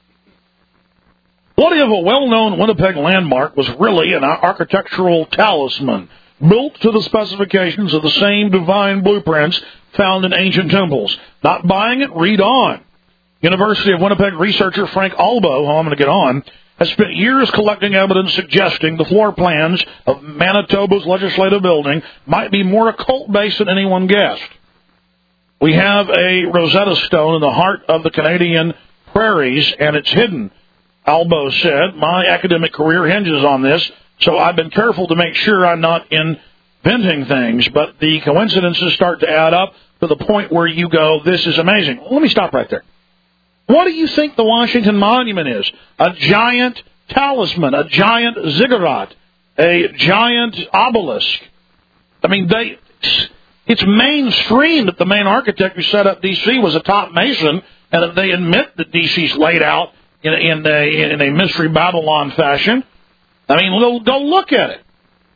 What if a well-known Winnipeg landmark was really an architectural talisman, built to the specifications of the same divine blueprints found in ancient temples? Not buying it? Read on. University of Winnipeg researcher Frank Albo, who I'm going to get on, has spent years collecting evidence suggesting the floor plans of Manitoba's legislative building might be more occult-based than anyone guessed. We have a Rosetta Stone in the heart of the Canadian prairies, and it's hidden, Albo said. My academic career hinges on this, so I've been careful to make sure I'm not inventing things, but the coincidences start to add up to the point where you go, this is amazing. Let me stop right there. What do you think the Washington Monument is? A giant talisman, a giant ziggurat, a giant obelisk. I mean, it's mainstream that the main architect who set up D.C. was a top Mason, and that they admit that D.C.'s laid out in a Mystery Babylon fashion. I mean, go look at it.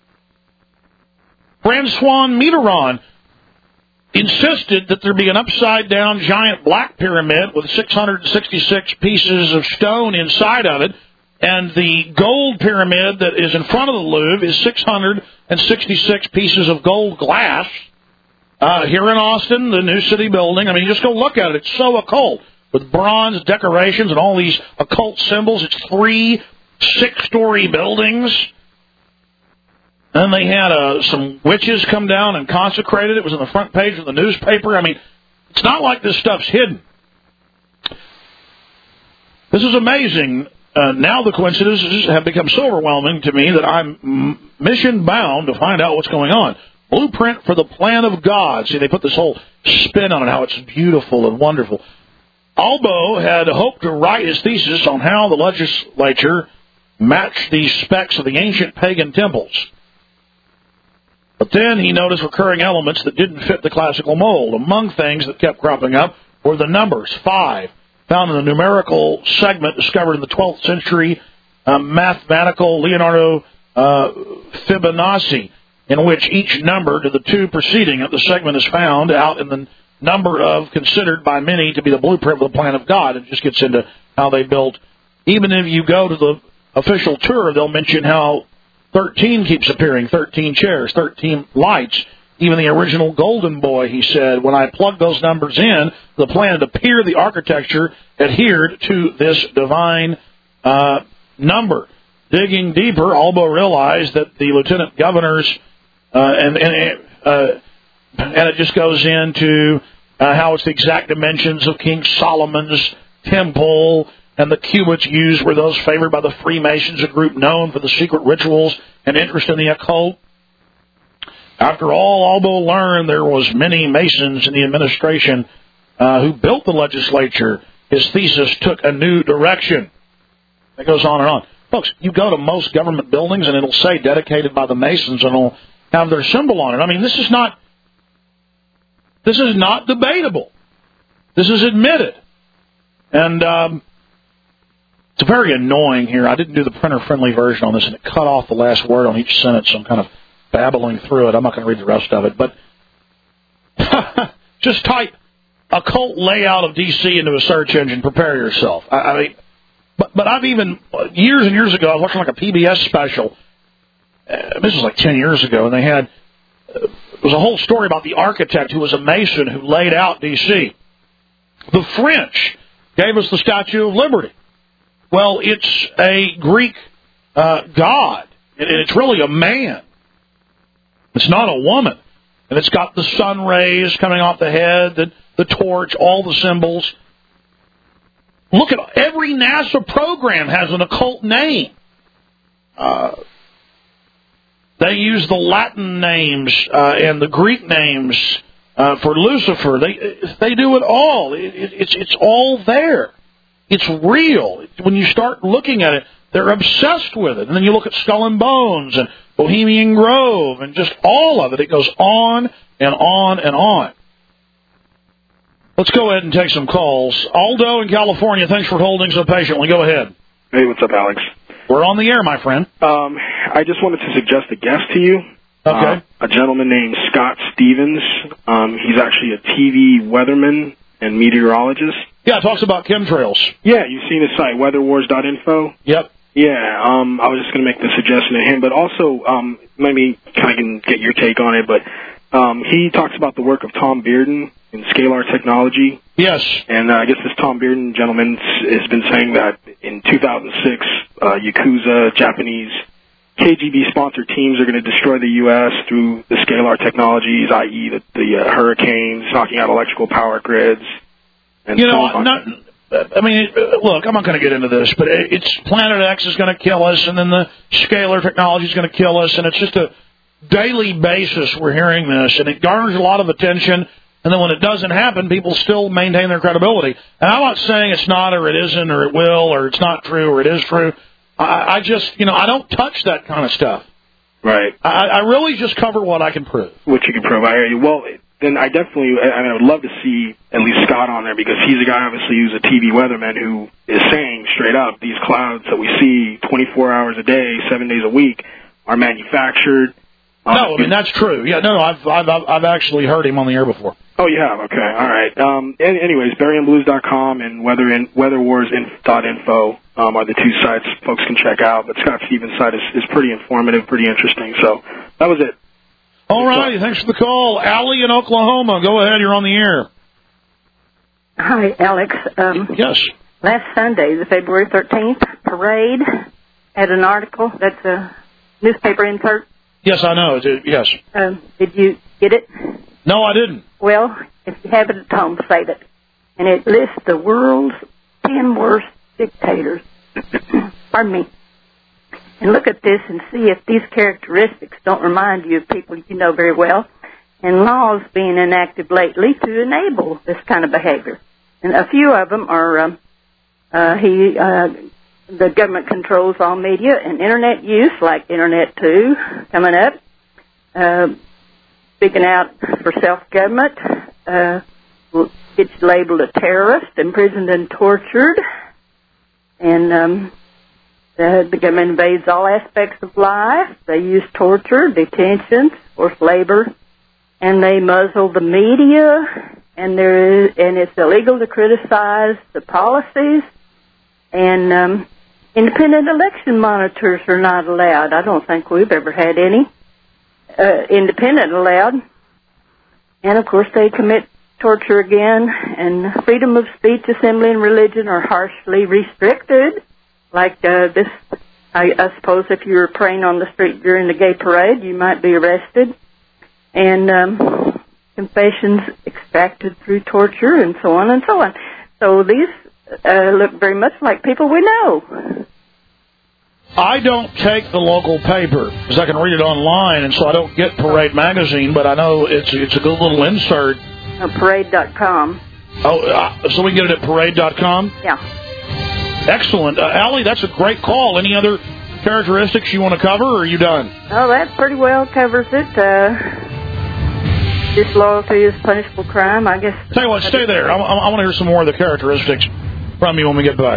Francois Mitterrand insisted that there be an upside-down giant black pyramid with 666 pieces of stone inside of it, and the gold pyramid that is in front of the Louvre is 666 pieces of gold glass. Here in Austin, the new city building, I mean, just go look at it. It's so occult, with bronze decorations and all these occult symbols. It's 3 6-story buildings. Then they had some witches come down and consecrate it. It was on the front page of the newspaper. I mean, it's not like this stuff's hidden. This is amazing. Now the coincidences have become so overwhelming to me that I'm mission-bound to find out what's going on. Blueprint for the plan of God. See, they put this whole spin on it, how it's beautiful and wonderful. Albo had hoped to write his thesis on how the legislature matched the specs of the ancient pagan temples. But then he noticed recurring elements that didn't fit the classical mold. Among things that kept cropping up were the numbers 5, found in the numerical segment discovered in the 12th century mathematical Leonardo Fibonacci. in which each number to the two preceding it, the segment is found out in the number of considered by many to be the blueprint of the plan of God. It just gets into how they built. Even if you go to the official tour, they'll mention how 13 keeps appearing, 13 chairs, 13 lights. Even the original Golden Boy, he said, when I plugged those numbers in, the planet appeared, the architecture adhered to this divine number. Digging deeper, Albo realized that the lieutenant governors, and it just goes into how it's the exact dimensions of King Solomon's temple, and the cubits used were those favored by the Freemasons, a group known for the secret rituals and interest in the occult. After all, Albo learned there was many Masons in the administration who built the legislature. His thesis took a new direction. It goes on and on. Folks, you go to most government buildings and it'll say dedicated by the Masons and it'll have their symbol on it. I mean, this is not debatable. This is admitted. And it's very annoying here. I didn't do the printer-friendly version on this, and it cut off the last word on each sentence, so I'm kind of babbling through it. I'm not going to read the rest of it. But just type occult layout of D.C. into a search engine. Prepare yourself. I mean, but I've even, years and years ago, I was watching like a PBS special. This was like 10 years ago, and they had, it was a whole story about the architect who was a Mason who laid out D.C. The French gave us the Statue of Liberty. Well, it's a Greek god, and it's really a man. It's not a woman. And it's got the sun rays coming off the head, the torch, all the symbols. Look at every NASA program has an occult name. They use the Latin names and the Greek names for Lucifer. They do it all. It's all there. It's real. When you start looking at it, they're obsessed with it. And then you look at Skull and Bones and Bohemian Grove and just all of it. It goes on and on and on. Let's go ahead and take some calls. Aldo in California, thanks for holding so patiently. Go ahead. Hey, what's up, Alex? We're on the air, my friend. I just wanted to suggest a guest to you. Okay. A gentleman named Scott Stevens. He's actually a TV weatherman and meteorologist. Yeah, it talks about chemtrails. Yeah, you've seen his site, weatherwars.info? Yep. Yeah, I was just going to make the suggestion to him, but also maybe kind of can get your take on it, but he talks about the work of Tom Bearden in Scalar Technology. Yes. And I guess this Tom Bearden gentleman has been saying that in 2006, Yakuza, Japanese KGB-sponsored teams are going to destroy the U.S. through the Scalar technologies, i.e. the hurricanes, knocking out electrical power grids. And look, I'm not going to get into this, but it's Planet X is going to kill us, and then the Scalar technology is going to kill us, and it's just a daily basis we're hearing this, and it garners a lot of attention, and then when it doesn't happen, people still maintain their credibility. And I'm not saying it's not or it isn't or it will or it's not true or it is true. I just, I don't touch that kind of stuff. Right. I really just cover what I can prove. What you can prove. I hear you. Well, then I would love to see at least Scott on there because he's a guy obviously who's a TV weatherman who is saying straight up these clouds that we see 24 hours a day, 7 days a week are manufactured. No, I mean, that's true. Yeah, no, I've actually heard him on the air before. Oh, you have? Okay, all right. Anyways, BarryandBlues.com and weatherwars.info are the two sites folks can check out. But Scott Stevens' site is pretty informative, pretty interesting. So that was it. All right, thanks for the call. Allie in Oklahoma, go ahead, you're on the air. Hi, Alex. Yes. Last Sunday, the February 13th parade, had an article that's a newspaper insert. Yes, I know. Yes. Did you get it? No, I didn't. Well, if you have it at home, save it. And it lists the world's 10 worst dictators. Pardon me. And look at this and see if these characteristics don't remind you of people you know very well, and laws being enacted lately to enable this kind of behavior. And a few of them are the government controls all media and Internet use, like Internet 2 coming up. Speaking out for self-government, gets labeled a terrorist, imprisoned and tortured. And The government invades all aspects of life. They use torture, detention, forced labor, and they muzzle the media. And it's illegal to criticize the policies. And independent election monitors are not allowed. I don't think we've ever had any independent allowed. And of course, they commit torture again. And freedom of speech, assembly, and religion are harshly restricted. Like this, I suppose if you were praying on the street during the gay parade, you might be arrested. And confessions extracted through torture, and so on and so on. So these look very much like people we know. I don't take the local paper because I can read it online, and so I don't get Parade magazine, but I know it's a good little insert. Parade.com. Oh, so we can get it at Parade.com? Yeah. Excellent. Allie, that's a great call. Any other characteristics you want to cover, or are you done? Oh, that pretty well covers it. Disloyalty is punishable crime, I guess. Tell you what, stay there. I want to hear some more of the characteristics from you when we get back.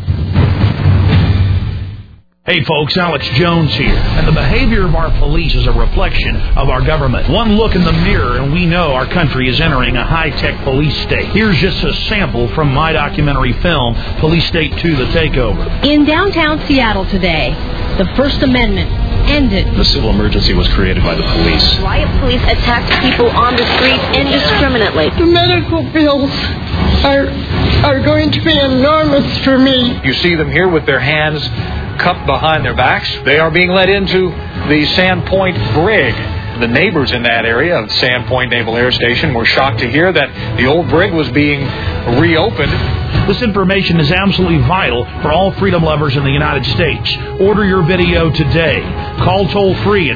Hey folks, Alex Jones here, and the behavior of our police is a reflection of our government. One look in the mirror and we know our country is entering a high-tech police state. Here's just a sample from my documentary film, Police State 2, The Takeover. In downtown Seattle today, the First Amendment ended. The civil emergency was created by the police. Riot police attacked people on the street indiscriminately. The medical bills are going to be enormous for me. You see them here with their hands cupped behind their backs. They are being led into the Sandpoint Brig. The neighbors in that area of Sandpoint Naval Air Station were shocked to hear that the old brig was being reopened. This information is absolutely vital for all freedom lovers in the United States. Order your video today. Call toll-free at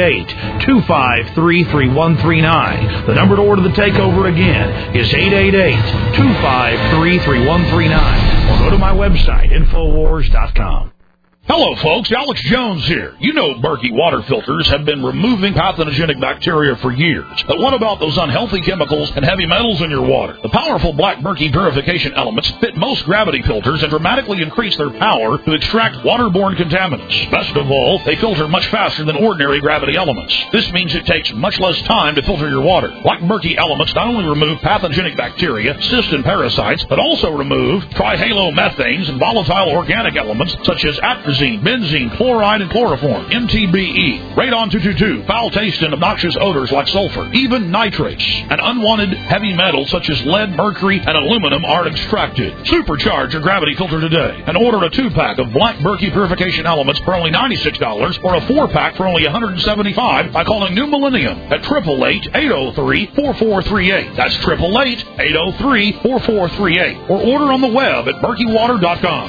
888-253-3139. The number to order the takeover again is 888-253-3139. Or go to my website, Infowars.com. Hello, folks. Alex Jones here. You know Berkey water filters have been removing pathogenic bacteria for years. But what about those unhealthy chemicals and heavy metals in your water? The powerful Black Berkey purification elements fit most gravity filters and dramatically increase their power to extract waterborne contaminants. Best of all, they filter much faster than ordinary gravity elements. This means it takes much less time to filter your water. Black Berkey elements not only remove pathogenic bacteria, cysts, and parasites, but also remove trihalomethanes and volatile organic elements such as atrazine, benzene, chloride, and chloroform, MTBE, radon 222, foul taste and obnoxious odors like sulfur, even nitrates, and unwanted heavy metals such as lead, mercury, and aluminum are extracted. Supercharge your gravity filter today and order a 2-pack of Black Berkey purification elements for only $96 or a 4-pack for only $175 by calling New Millennium at 888-803-4438. That's 888-803-4438. Or order on the web at berkeywater.com.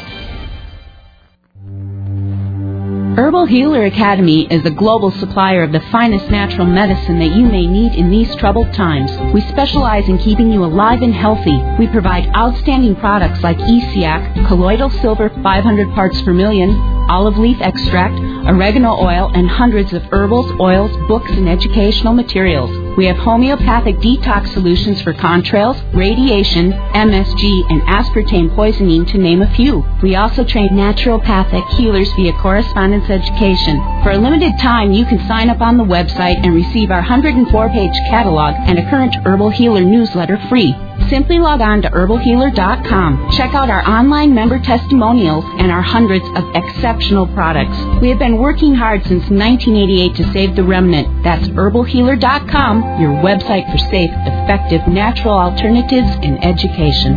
Herbal Healer Academy is a global supplier of the finest natural medicine that you may need in these troubled times. We specialize in keeping you alive and healthy. We provide outstanding products like ESEAC, colloidal silver 500 parts per million, olive leaf extract, oregano oil, and hundreds of herbals, oils, books, and educational materials. We have homeopathic detox solutions for contrails, radiation, MSG, and aspartame poisoning, to name a few. We also train naturopathic healers via correspondence education. For a limited time, you can sign up on the website and receive our 104-page catalog and a current Herbal Healer newsletter free. Simply log on to herbalhealer.com. Check out our online member testimonials and our hundreds of exceptional products. We have been working hard since 1988 to save the remnant. That's herbalhealer.com, your website for safe, effective, natural alternatives in education.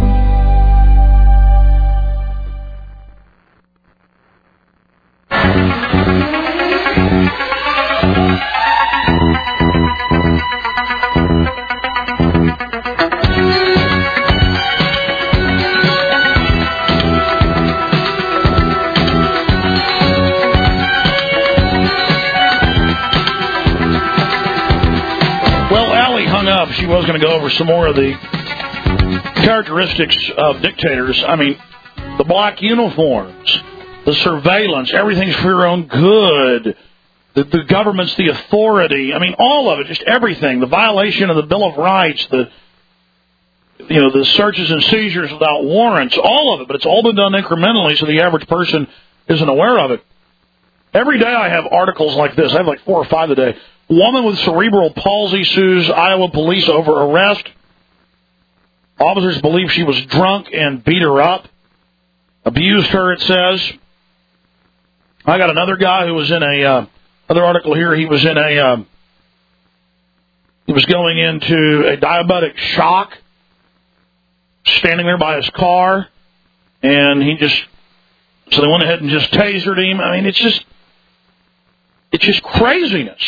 She was going to go over some more of the characteristics of dictators. I mean, the black uniforms, the surveillance, everything's for your own good. The government's the authority. I mean, all of it, just everything. The violation of the Bill of Rights, the searches and seizures without warrants, all of it. But it's all been done incrementally, so the average person isn't aware of it. Every day I have articles like this. I have like 4 or 5 a day. Woman with cerebral palsy sues Iowa police over arrest. Officers believe she was drunk and beat her up. Abused her, it says. I got another guy who was in another article here. He was going into a diabetic shock, standing there by his car, and so they went ahead and just tasered him. I mean, it's just craziness.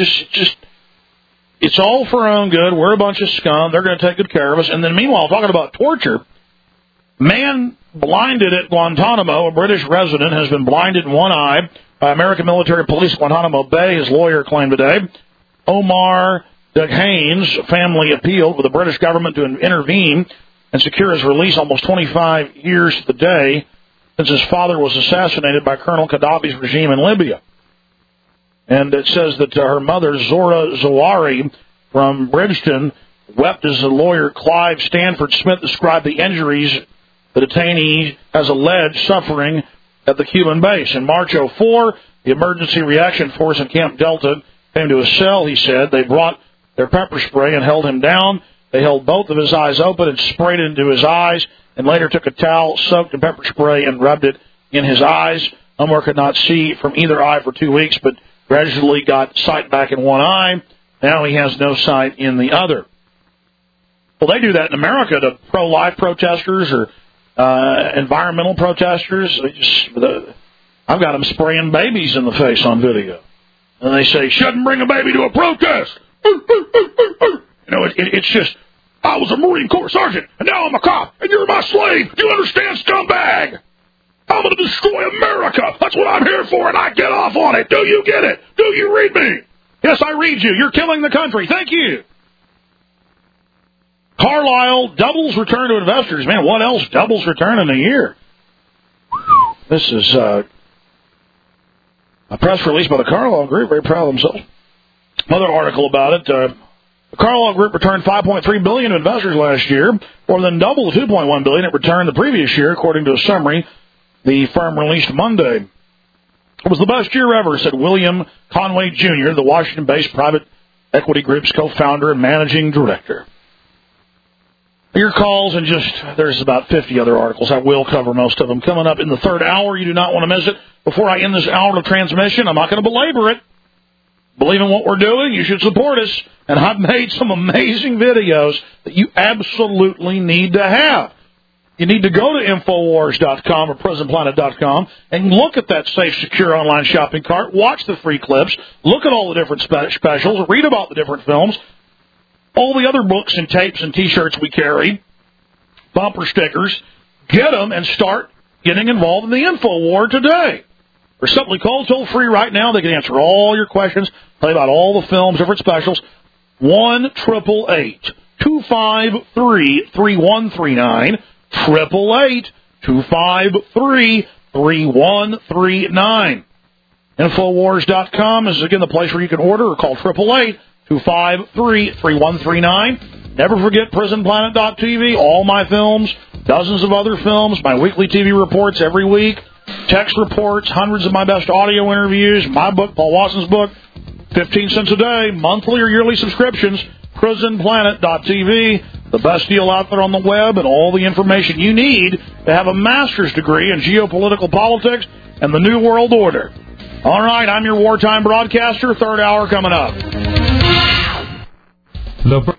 It's all for our own good. We're a bunch of scum. They're going to take good care of us. And then meanwhile, talking about torture, man blinded at Guantanamo, a British resident, has been blinded in one eye by American military police at Guantanamo Bay, his lawyer claimed today. Omar Dughane's family appealed for the British government to intervene and secure his release almost 25 years to the day since his father was assassinated by Colonel Gaddafi's regime in Libya. And it says that her mother, Zora Zawari, from Bridgeton, wept as the lawyer Clive Stanford Smith described the injuries the detainee has alleged suffering at the Cuban base. In March 2004, the Emergency Reaction Force in Camp Delta came to his cell, he said. They brought their pepper spray and held him down. They held both of his eyes open and sprayed it into his eyes, and later took a towel soaked in pepper spray and rubbed it in his eyes. Omar could not see from either eye for 2 weeks, but gradually got sight back in one eye. Now he has no sight in the other. Well, they do that in America to pro-life protesters or environmental protesters. I've got them spraying babies in the face on video. And they say, shouldn't bring a baby to a protest. It's just, I was a Marine Corps sergeant, and now I'm a cop, and you're my slave. Do you understand, scumbag? I'm going to destroy America. That's what I'm here for, and I get off on it. Do you get it? Do you read me? Yes, I read you. You're killing the country. Thank you. Carlyle doubles return to investors. Man, what else doubles return in a year? This is a press release by the Carlyle Group. Very proud of themselves. Another article about it. The Carlyle Group returned $5.3 billion to investors last year, more than double the $2.1 billion it returned the previous year, according to a summary the firm released Monday. It was the best year ever, said William Conway Jr., the Washington-based private equity group's co-founder and managing director. Your calls, and there's about 50 other articles. I will cover most of them. Coming up in the third hour, you do not want to miss it. Before I end this hour of transmission, I'm not going to belabor it. Believe in what we're doing, you should support us. And I've made some amazing videos that you absolutely need to have. You need to go to Infowars.com or PrisonPlanet.com and look at that safe, secure online shopping cart. Watch the free clips. Look at all the different specials. Read about the different films. All the other books and tapes and T-shirts we carry. Bumper stickers. Get them and start getting involved in the InfoWar today. Or simply call toll-free right now. They can answer all your questions. Tell you about all the films, different specials. 1-888-253-3139. 888-253-3139. Infowars.com is, again, the place where you can order, or call 888-253-3139. Never forget PrisonPlanet.tv, all my films, dozens of other films, my weekly TV reports every week, text reports, hundreds of my best audio interviews, my book, Paul Watson's book, 15 cents a day, monthly or yearly subscriptions, PrisonPlanet.tv. The best deal out there on the web, and all the information you need to have a master's degree in geopolitical politics and the New World Order. All right, I'm your wartime broadcaster. Third hour coming up.